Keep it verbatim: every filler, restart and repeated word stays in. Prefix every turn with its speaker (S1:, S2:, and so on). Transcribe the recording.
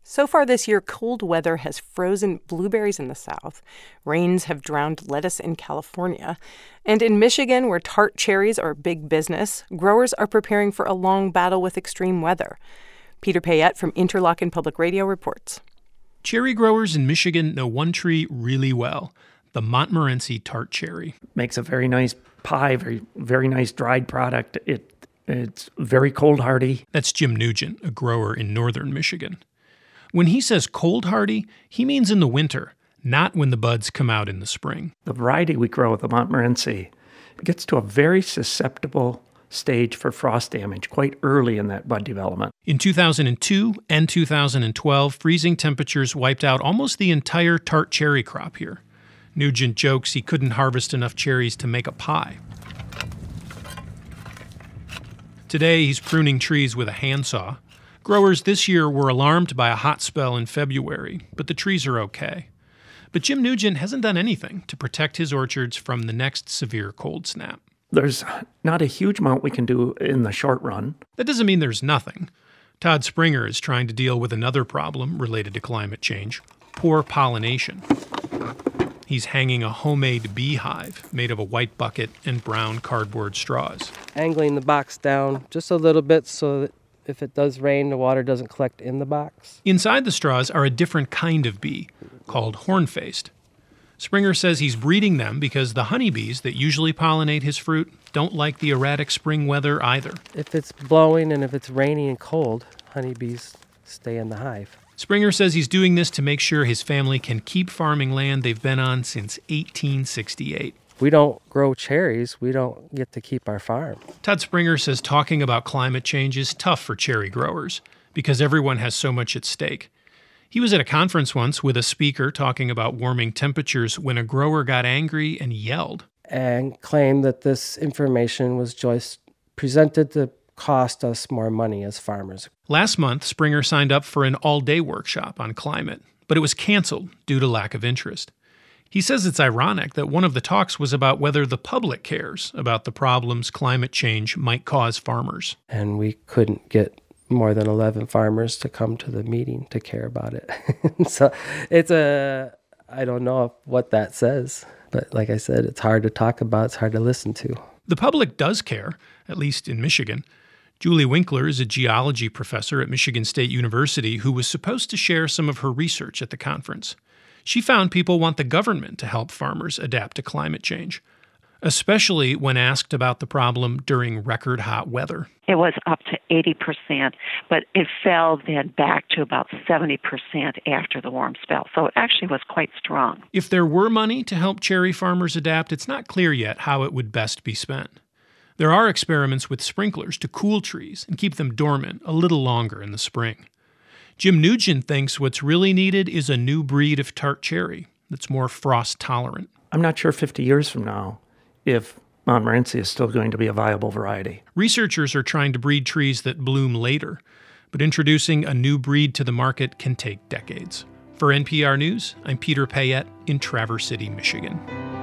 S1: So far this year, cold weather has frozen blueberries in the South. Rains have drowned lettuce in California. And in Michigan, where tart cherries are big business, growers are preparing for a long battle with extreme weather. Peter Payette from Interlochen Public Radio reports.
S2: Cherry growers in Michigan know one tree really well, the Montmorency tart cherry.
S3: Makes a very nice pie, very very nice dried product. It It's very cold hardy.
S2: That's Jim Nugent, a grower in northern Michigan. When he says cold hardy, he means in the winter, not when the buds come out in the spring.
S3: The variety we grow, the Montmorency, gets to a very susceptible stage for frost damage quite early in that bud development.
S2: In two thousand two and two thousand twelve, freezing temperatures wiped out almost the entire tart cherry crop here. Nugent jokes he couldn't harvest enough cherries to make a pie. Today, he's pruning trees with a handsaw. Growers this year were alarmed by a hot spell in February, but the trees are okay. But Jim Nugent hasn't done anything to protect his orchards from the next severe cold snap.
S3: There's not a huge amount we can do in the short run.
S2: That doesn't mean there's nothing. Todd Springer is trying to deal with another problem related to climate change: poor pollination. He's hanging a homemade beehive made of a white bucket and brown cardboard straws.
S4: Angling the box down just a little bit so that if it does rain, the water doesn't collect in the box.
S2: Inside the straws are a different kind of bee, called horn-faced. Springer says he's breeding them because the honeybees that usually pollinate his fruit don't like the erratic spring weather either.
S4: If it's blowing and if it's rainy and cold, honeybees stay in the hive.
S2: Springer says he's doing this to make sure his family can keep farming land they've been on since eighteen sixty-eight.
S4: We don't grow cherries. We don't get to keep our farm.
S2: Todd Springer says talking about climate change is tough for cherry growers because everyone has so much at stake. He was at a conference once with a speaker talking about warming temperatures when a grower got angry and yelled.
S4: And claimed that this information was just presented to cost us more money as farmers.
S2: Last month, Springer signed up for an all-day workshop on climate, but it was canceled due to lack of interest. He says it's ironic that one of the talks was about whether the public cares about the problems climate change might cause farmers.
S4: And we couldn't get more than eleven farmers to come to the meeting to care about it. So it's a, I don't know what that says, but like I said, it's hard to talk about, it's hard to listen to.
S2: The public does care, at least in Michigan. Julie Winkler is a geology professor at Michigan State University who was supposed to share some of her research at the conference. She found people want the government to help farmers adapt to climate change, especially when asked about the problem during record hot weather.
S5: It was up to eighty percent, but it fell then back to about seventy percent after the warm spell. So it actually was quite strong.
S2: If there were money to help cherry farmers adapt, it's not clear yet how it would best be spent. There are experiments with sprinklers to cool trees and keep them dormant a little longer in the spring. Jim Nugent thinks what's really needed is a new breed of tart cherry that's more frost tolerant.
S3: I'm not sure fifty years from now if Montmorency is still going to be a viable variety.
S2: Researchers are trying to breed trees that bloom later, but introducing a new breed to the market can take decades. For N P R News, I'm Peter Payette in Traverse City, Michigan.